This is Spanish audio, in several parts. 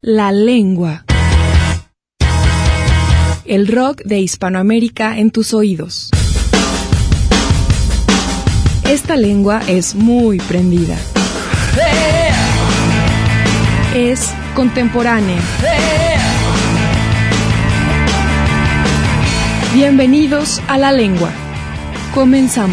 La lengua. El rock de Hispanoamérica en tus oídos. Esta lengua es muy prendida. Es contemporánea. Bienvenidos a La Lengua. Comenzamos.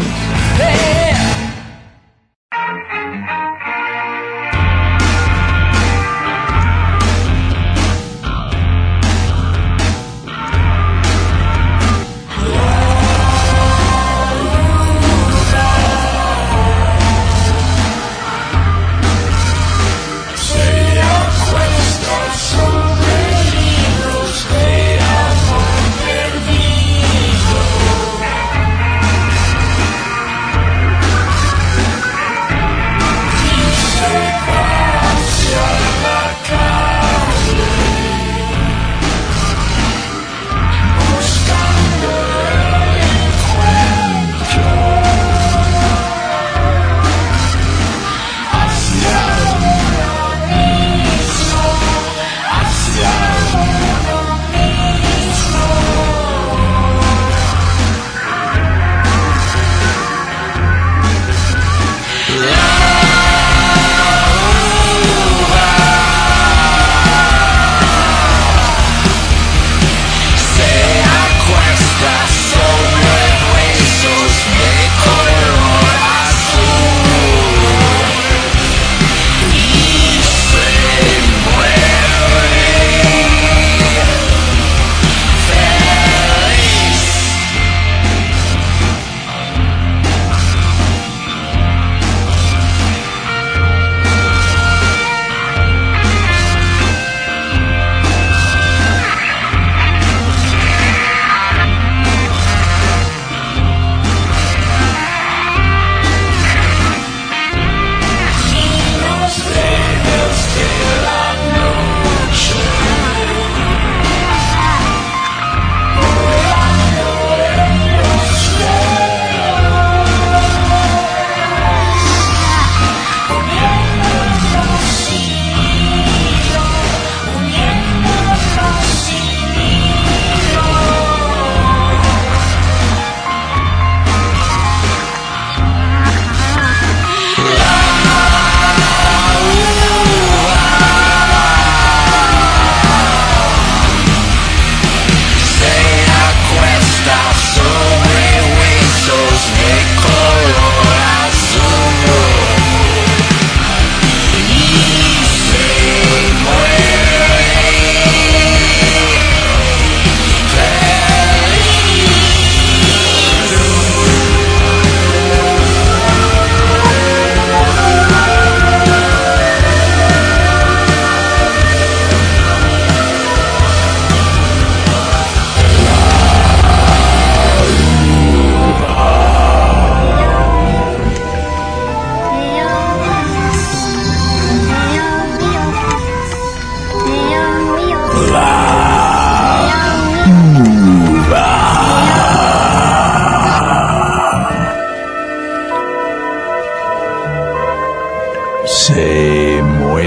Se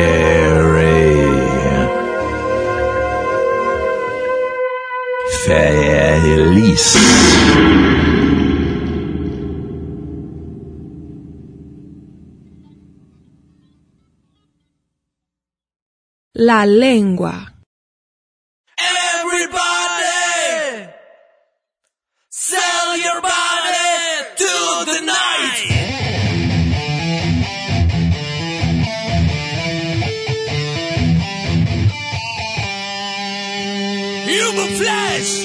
muere. Feliz. La lengua. Everybody, sell your body to the night. Human flesh.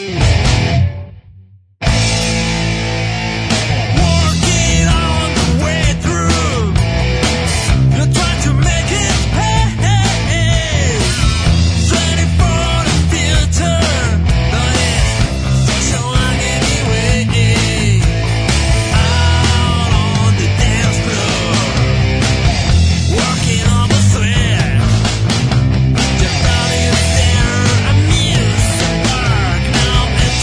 Walking on the way through. You're trying to make it. Hey. 24 the filter. But it's so long anyway. Out on the dance floor. Walking on the thread. Your body is there. I miss the park now.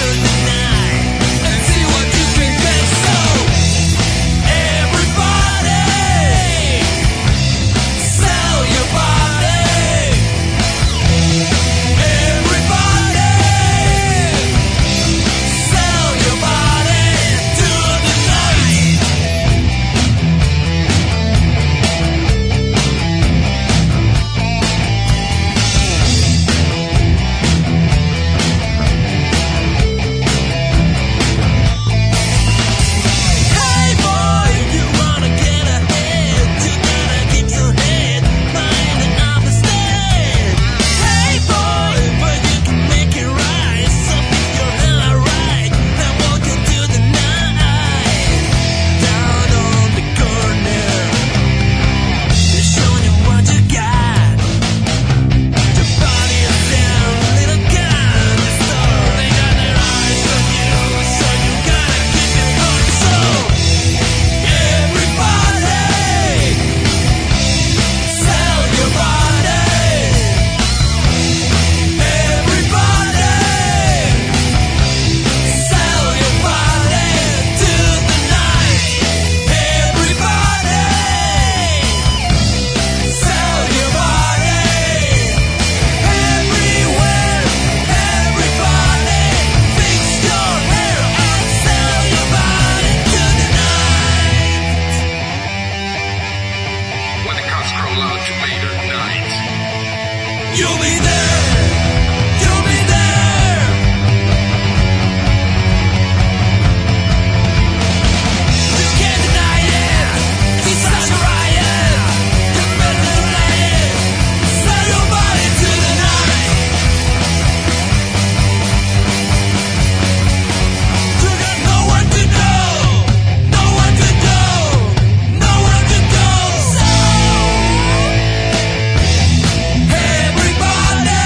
You'll be there. You'll be there. You can't deny it. It's such a riot. You better deny it. Sell your body to the night. You got nowhere to go. Nowhere to go. Nowhere to go. So everybody,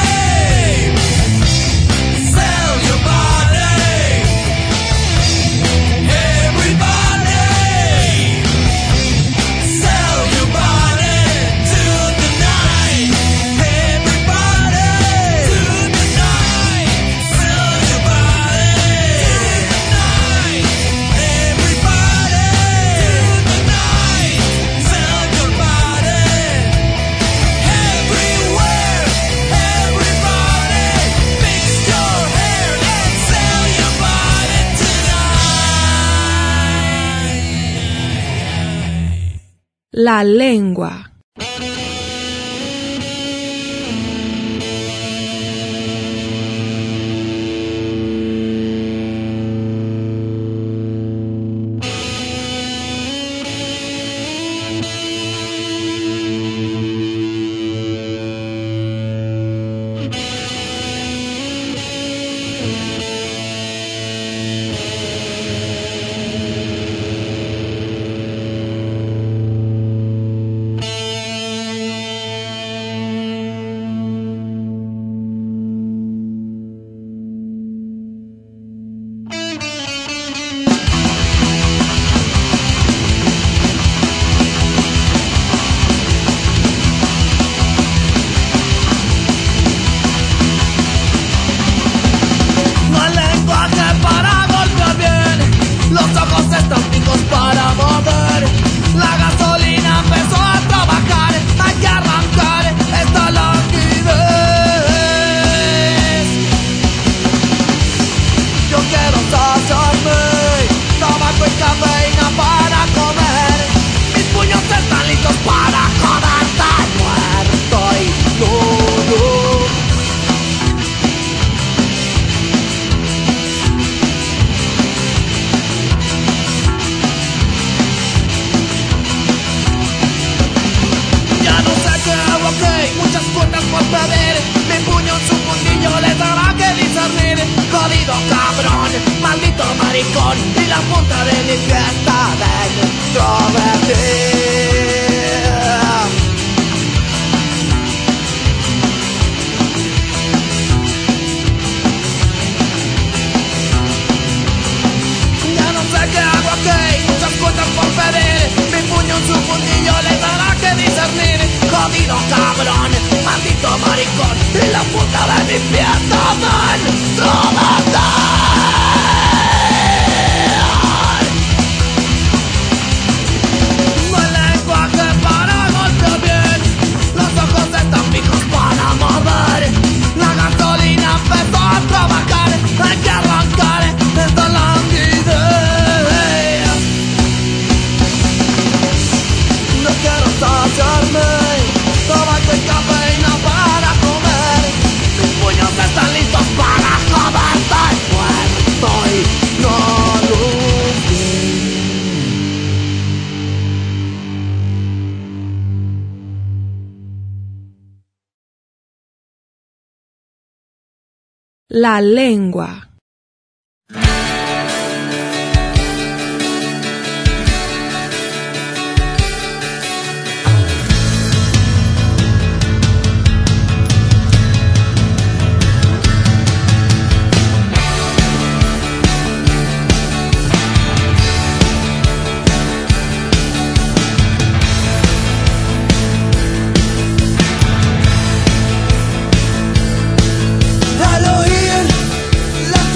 sell your body. Everybody, sell your body to the night. Everybody, to the night. Sell your body to the night. Everybody, to the night. Sell your body. Everywhere, everybody, fix your hair and sell your body tonight. La lengua. No hay lenguaje para golpear bien. Los ojos están fijos para mover. La gasolina empezó a trabajar. Hay que arrancar esta languidez. Yo quiero saciarme. Tabaco y cafeína para comer. Mis puños están listos para joder. Tan muerto y nudo. Ya no sé qué hago, ok, muchas cuentas por pedir. Mi puño en su fundillo les dará que discernir. Jodido cabrón, maldito maricón. Y la punta de mi fiesta dentro de ti. Ya no sé qué hago, ok, muchas cuentas por pedir. Mi puño en su fundillo les dará que discernir. Jodido cabrón, maldito maricón. Y la puta de mi fiesta dentro de ti. No hay lenguaje para golpear bien. Los ojos están fijos para morder. La gasolina empezó a trabajar. Hay que arrancar esta languidez. No quiero saciarme. Tabaco y cafeína para comer. Mis puños están listos para joder. Tan muerto y no luché. La lengua. Al oír la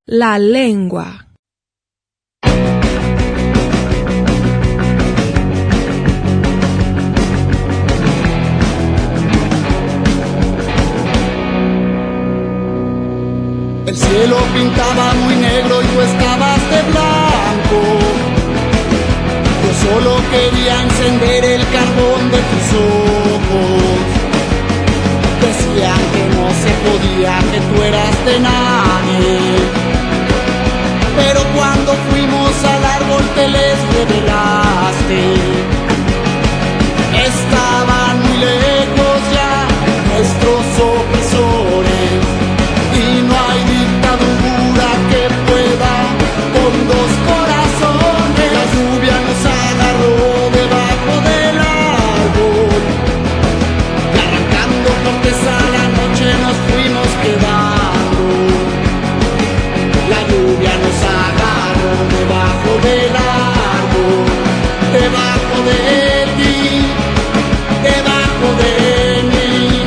La lengua. El cielo pintaba muy negro y tú estabas de blanco. Yo solo quería encender el carbón de tus ojos. Decían que no se podía, que tú eras de nadie. Pero cuando fuimos al árbol te les revelaste. Estaban muy lejos ya nuestros opresores. Y no hay dictadura que pueda con dos corazones. La lluvia nos agarró debajo del árbol y arrancando cortes a la noche nos fuimos quedando. La lluvia nos agarró debajo del árbol, debajo de ti, debajo de mí.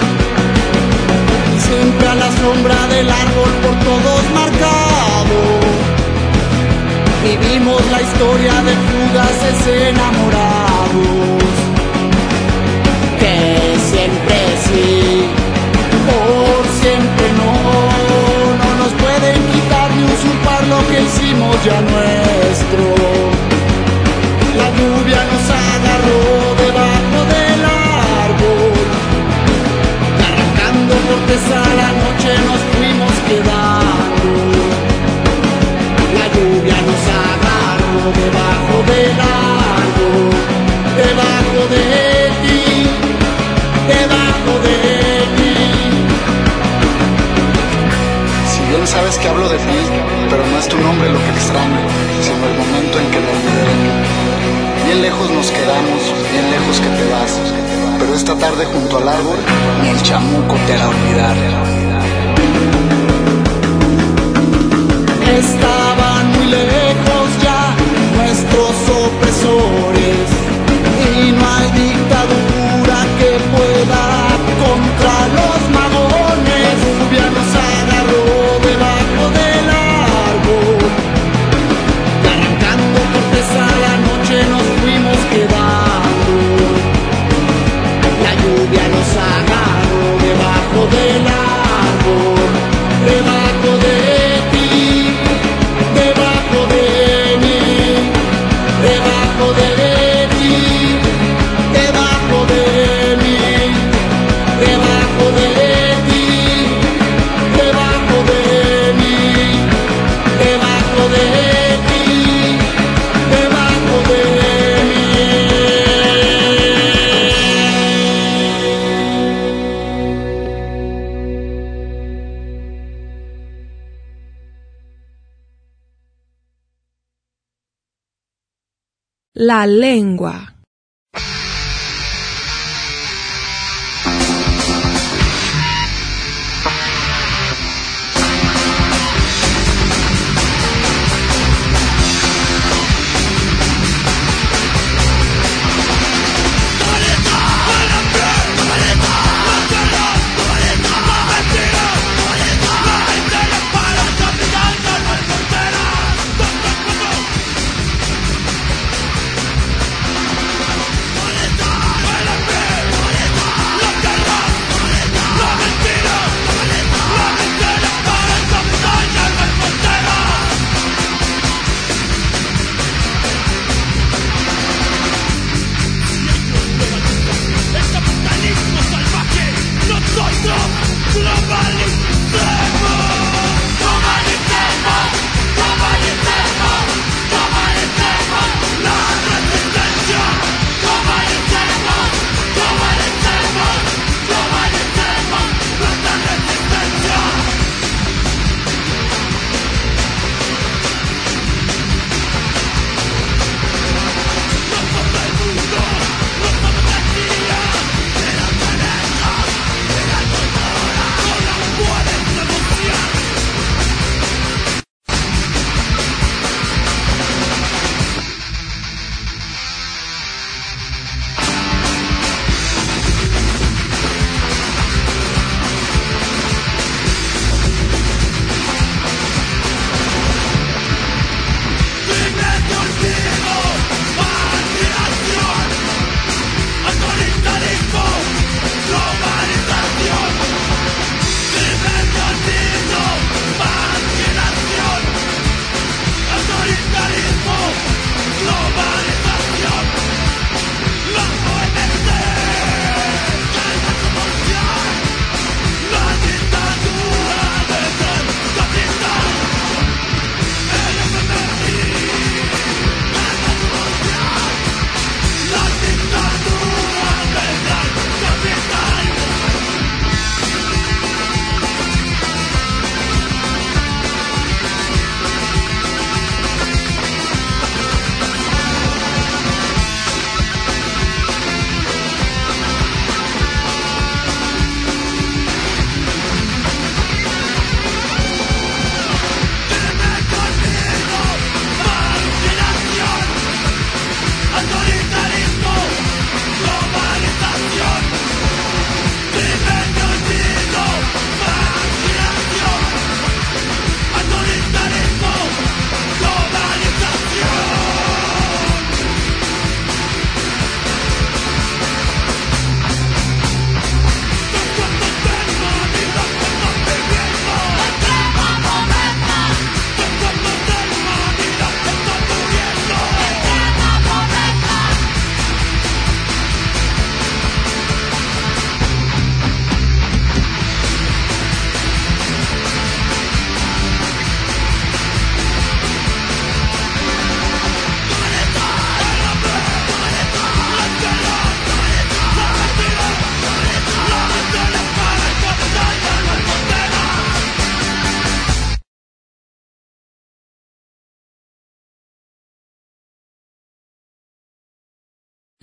Y siempre a la sombra del árbol por todos marcado, vivimos la historia de fugaces enamorados, que siempre sí, por siempre no, no nos pueden quitar ni usurpar lo que hicimos ya nuestro. La lluvia nos agarró debajo del árbol, arrancando cortes a la noche nos fuimos quedando. La lluvia nos agarró debajo del árbol, debajo de ti, debajo de mí. Si bien sabes que hablo de ti, pero no es tu nombre lo que extraño, sino el momento en que lo olvidé. Bien lejos nos quedamos, bien lejos que te vas, pero esta tarde junto al árbol, ni el chamuco te hará olvidar. Estaban muy lejos ya nuestros opresores y no hay dictadura que pueda contra los magones. La lluvia nos agarró debajo del árbol y arrancando cortes a la noche nos fuimos quedando. La lluvia nos agarró debajo del árbol, debajo de ti, debajo de mí, debajo de ti, debajo de mí, debajo de ti, debajo de mí, debajo de ti, debajo de mí. La lengua.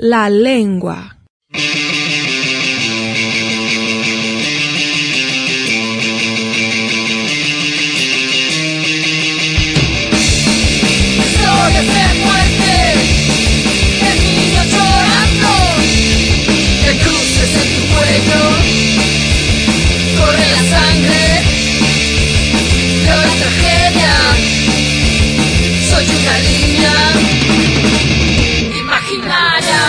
La lengua. Historias de muerte, el niño llorando, el cruces en tu cuello, corre la sangre, peor es tragedia, soy una niña imaginaria.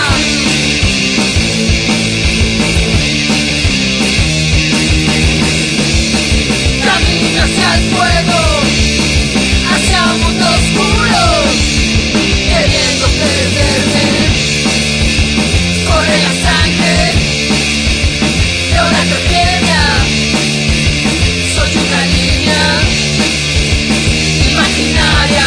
Camino hacia el fuego, hacia un mundo oscuro, queriendo perderme. Corre la sangre de una tragedia. Soy una niña imaginaria.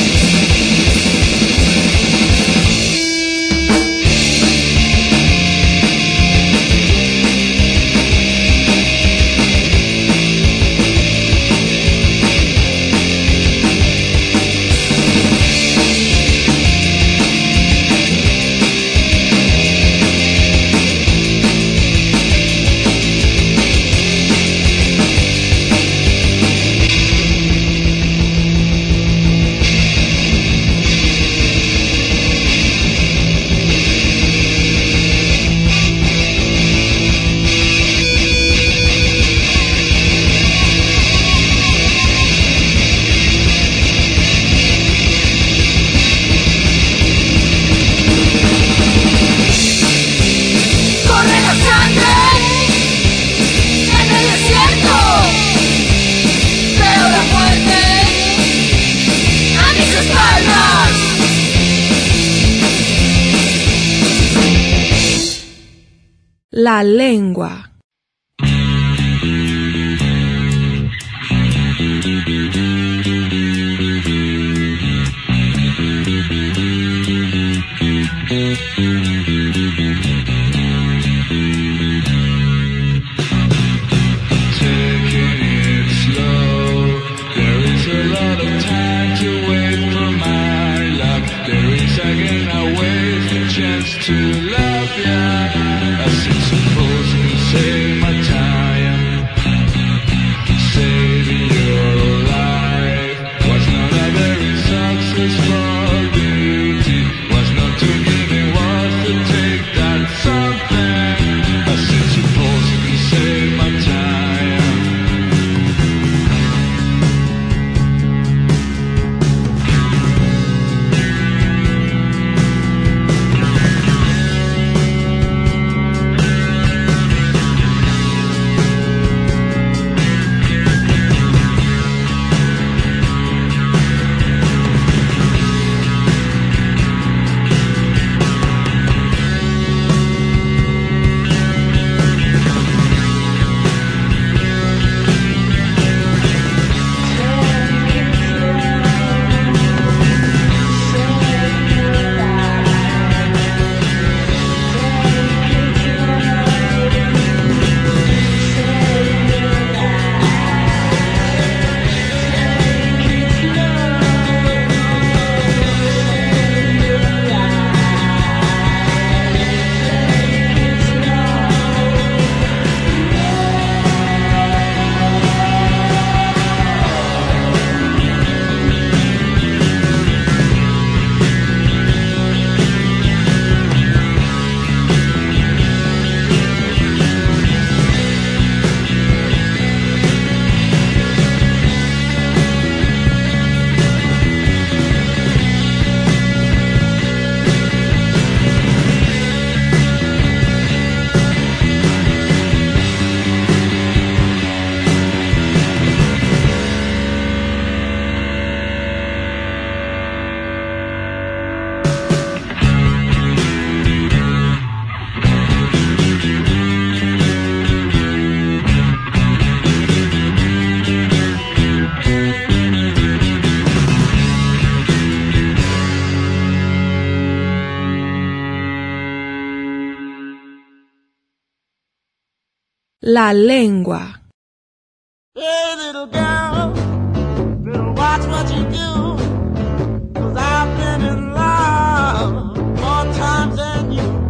Corre la sangre en el desierto, veo la muerte a mis espaldas. La lengua. Taking it slow. There is a lot of time to wait for my love. There is again a waste a chance to love ya. I suppose you can save my time. Saving your life was not a very successful duty. Was not to give it, was to take that something. I suppose you can save my time. La lengua. Hey, little girl, better watch what you do, 'cause I've been in love more times than you.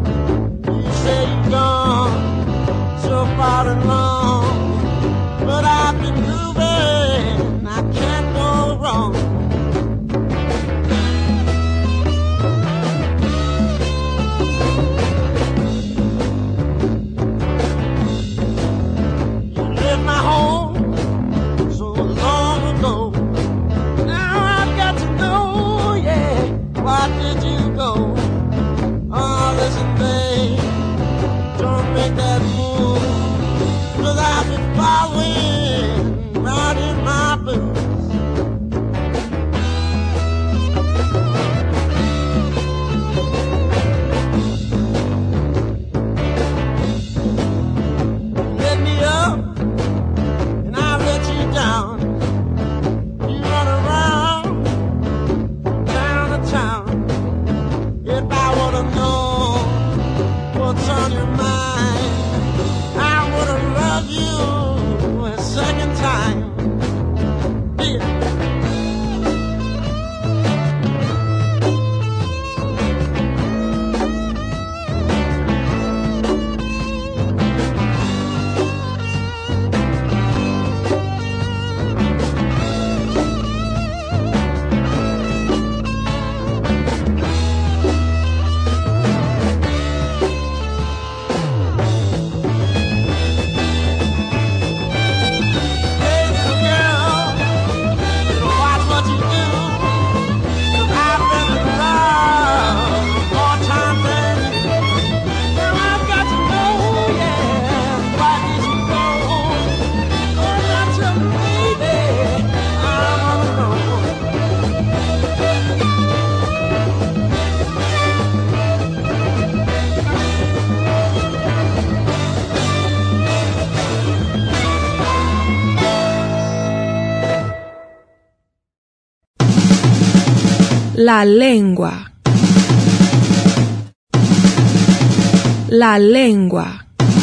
La lengua. La lengua.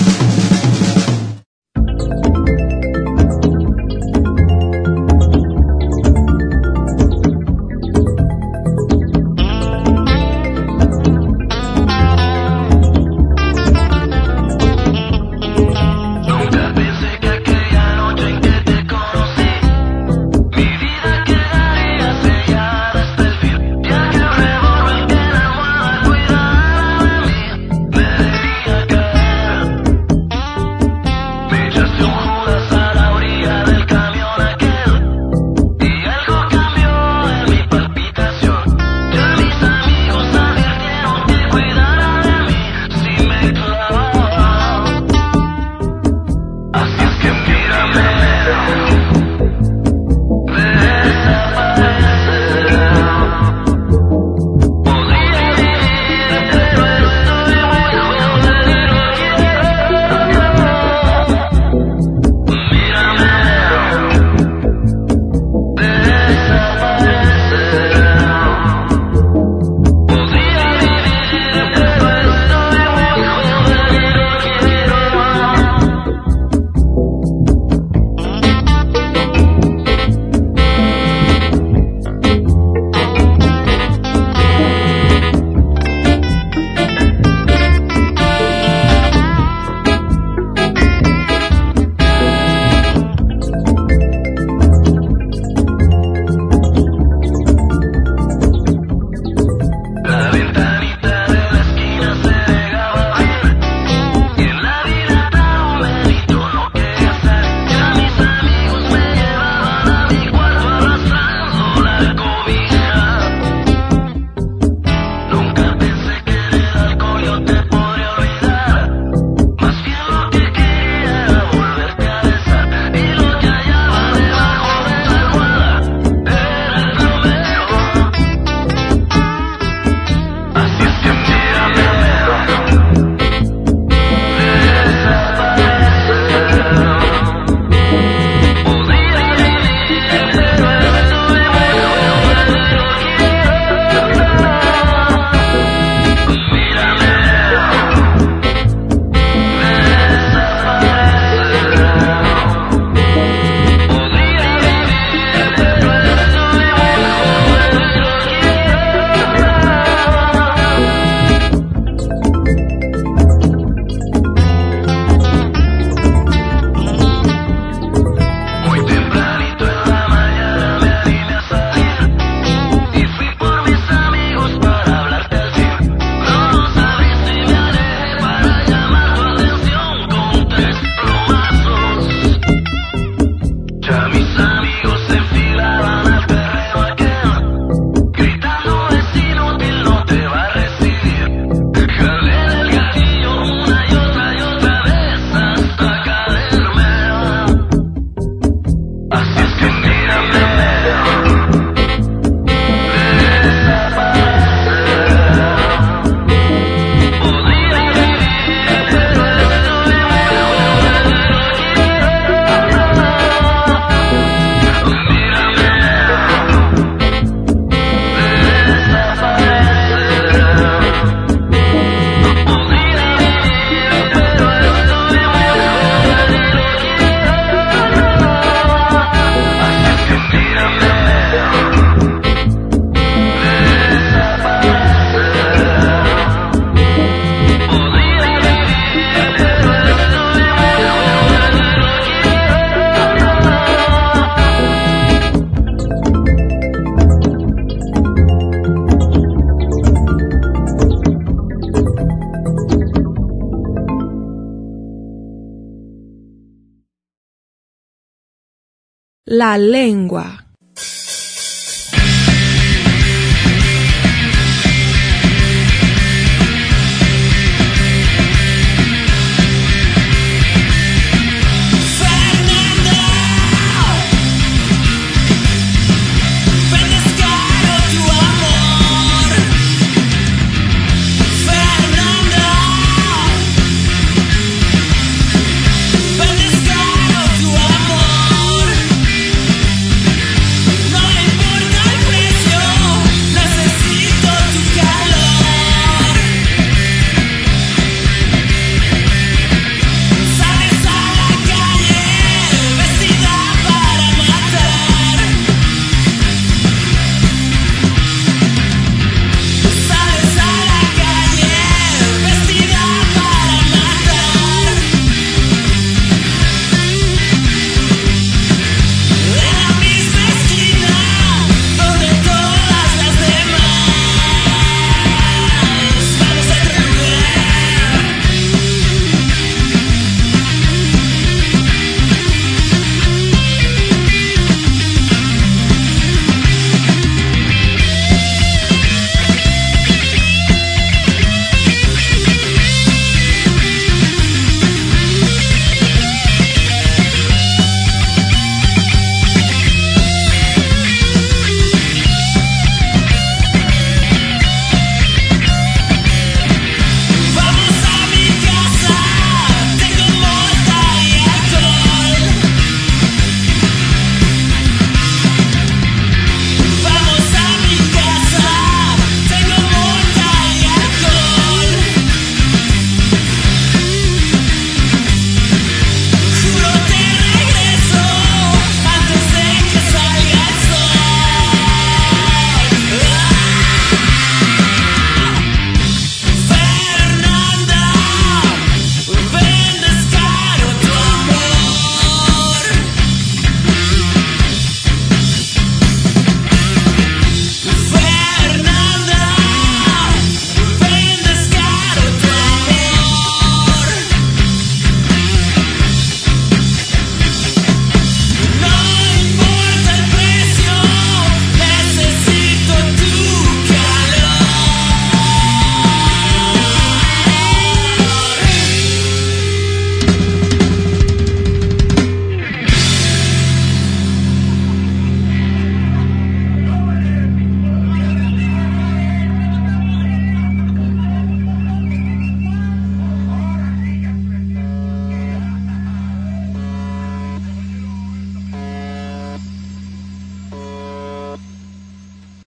La lengua.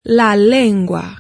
La lengua.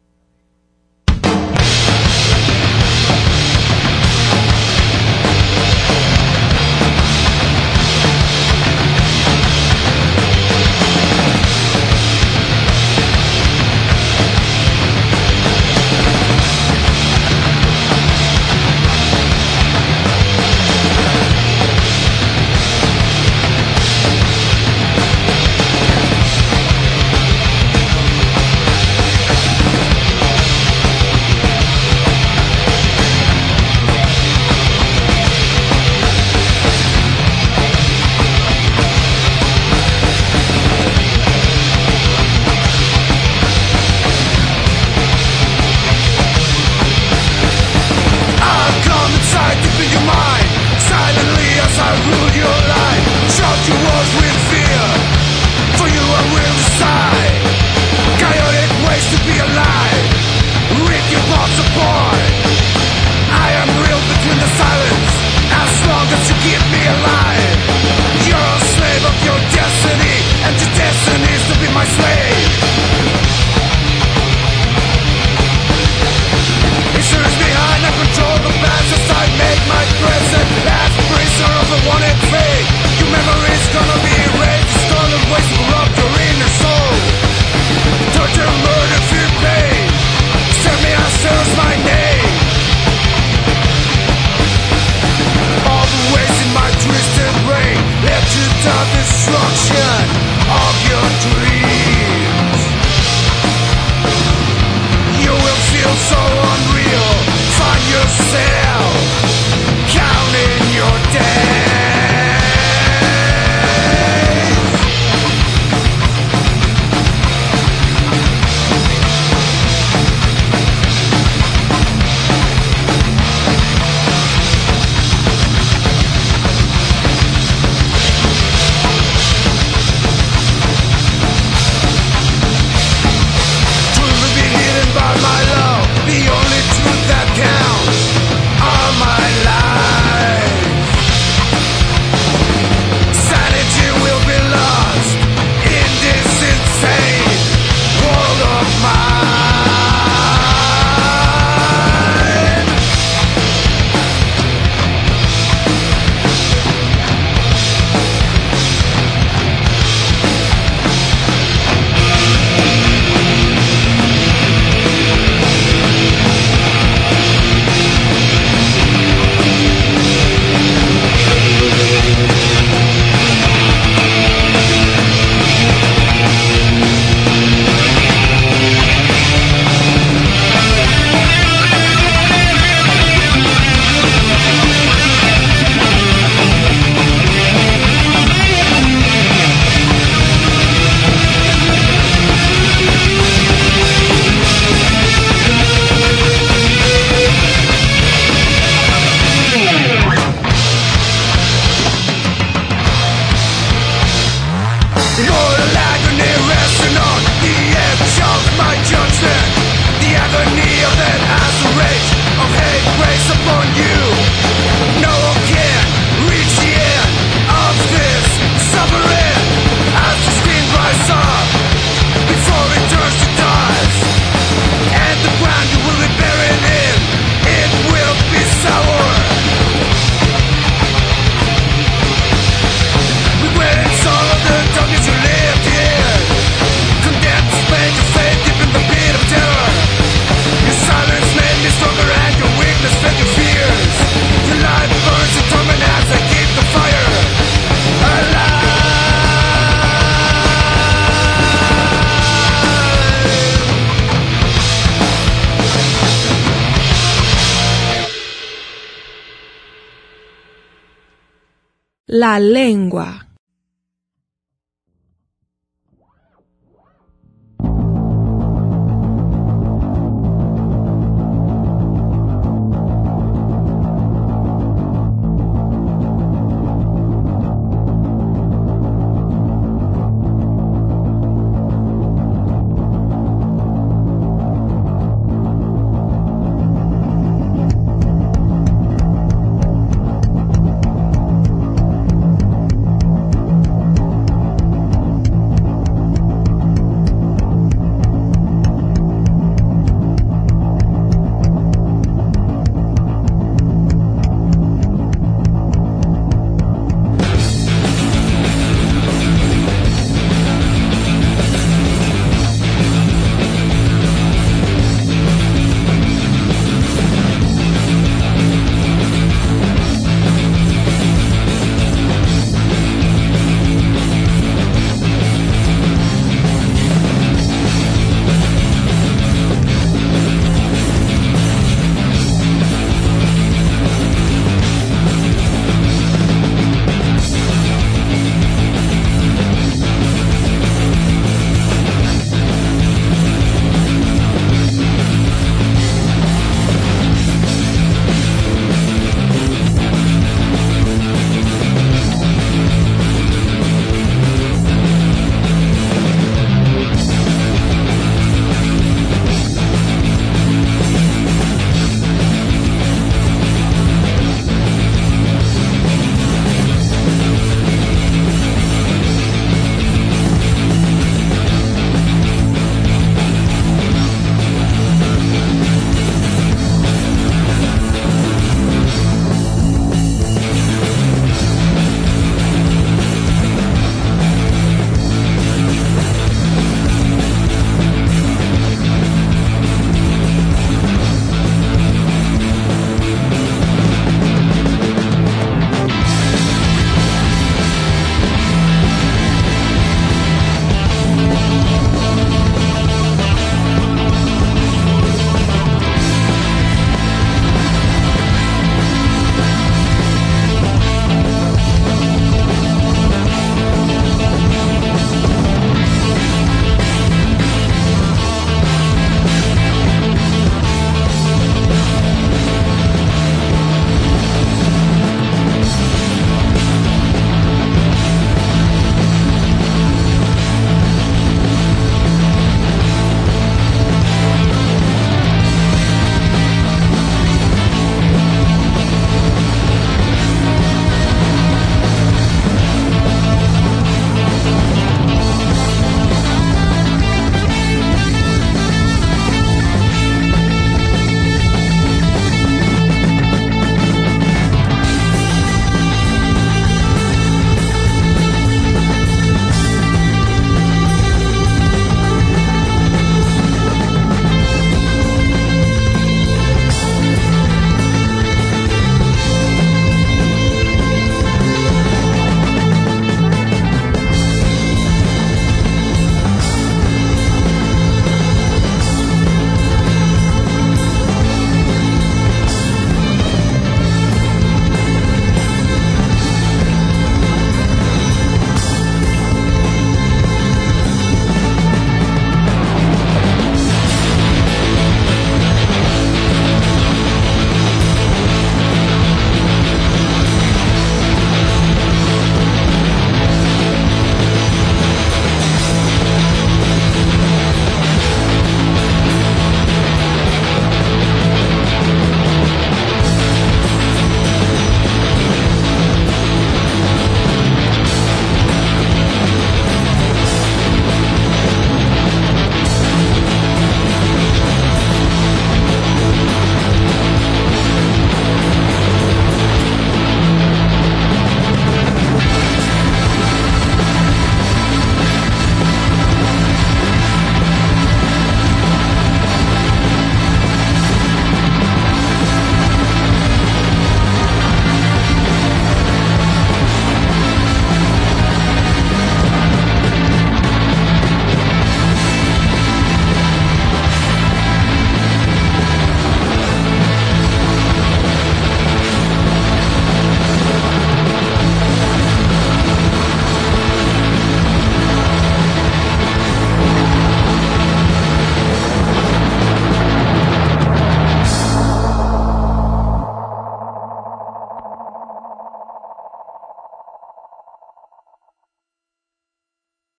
La lengua.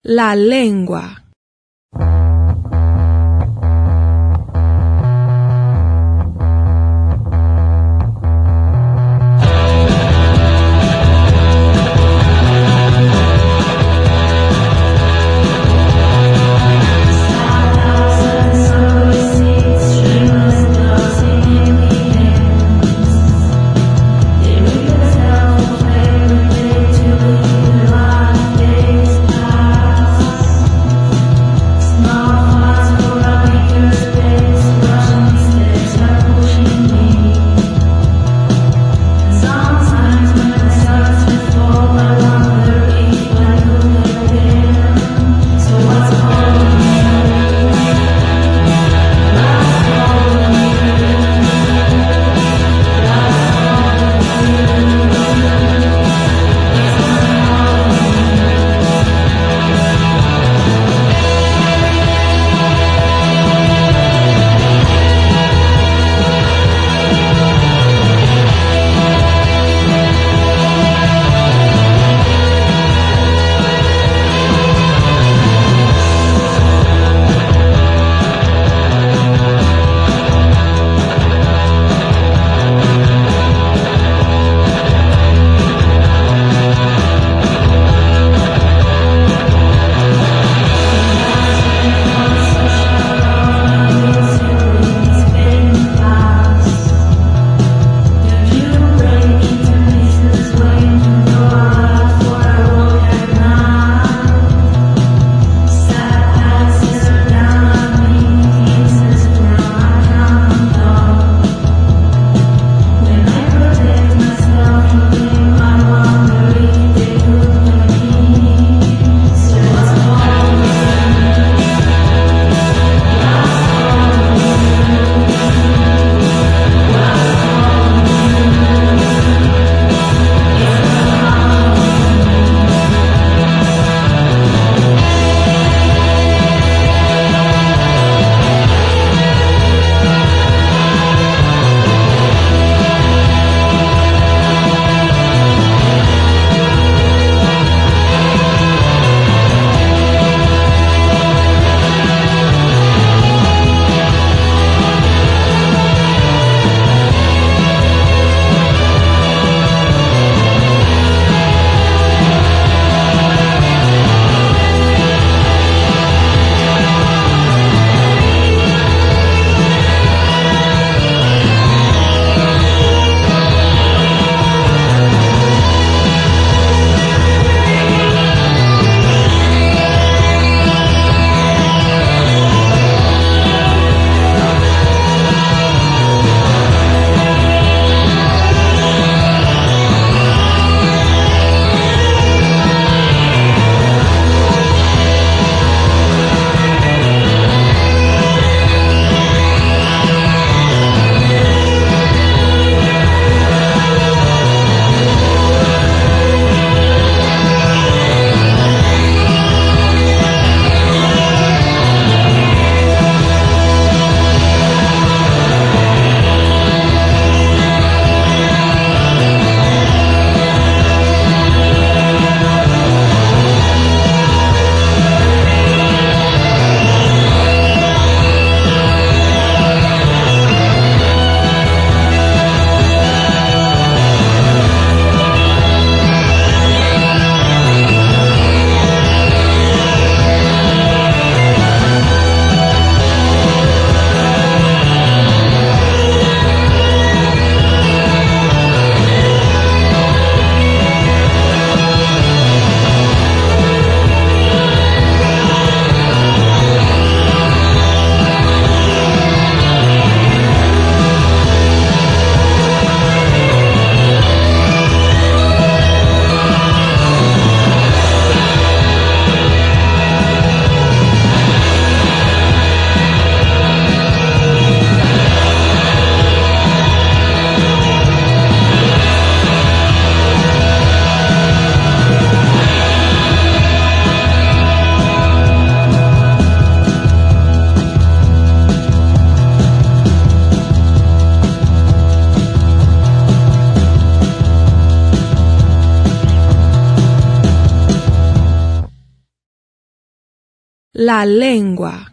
La lengua. La lengua.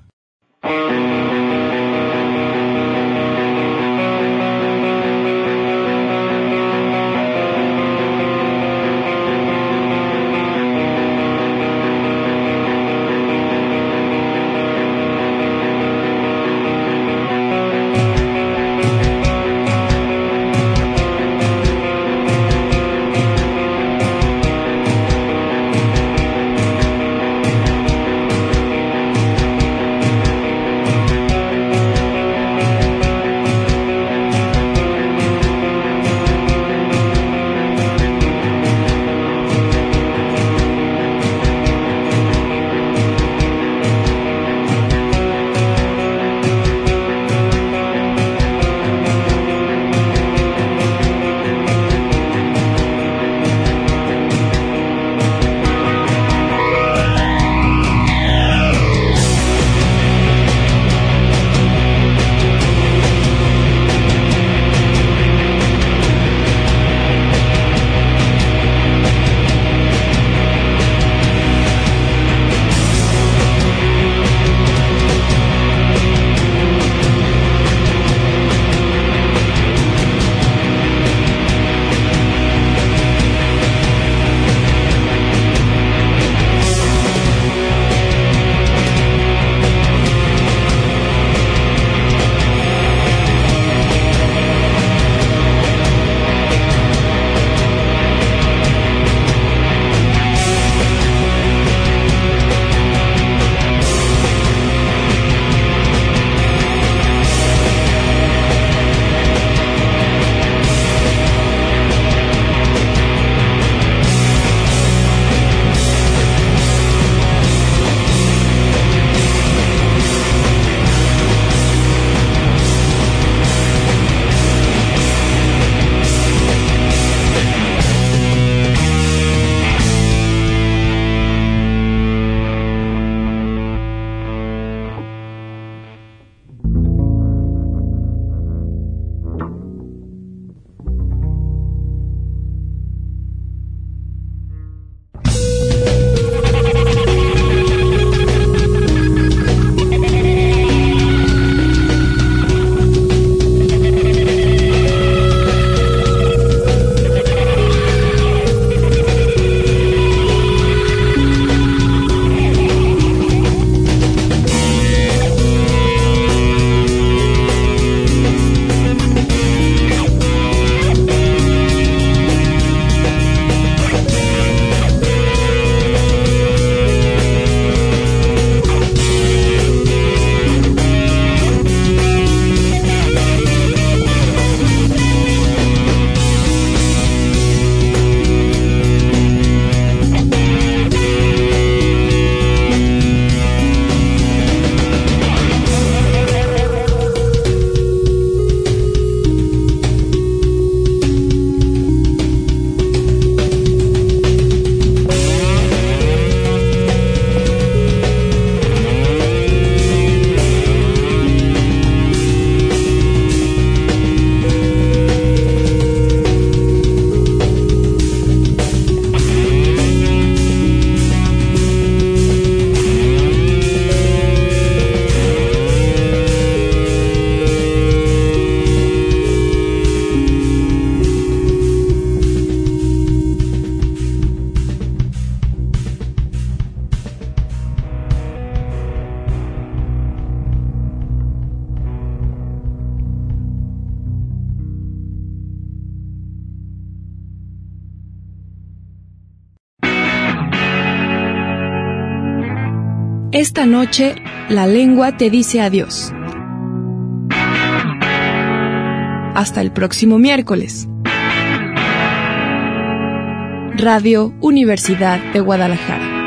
Esta noche, la lengua te dice adiós. Hasta el próximo miércoles. Radio Universidad de Guadalajara.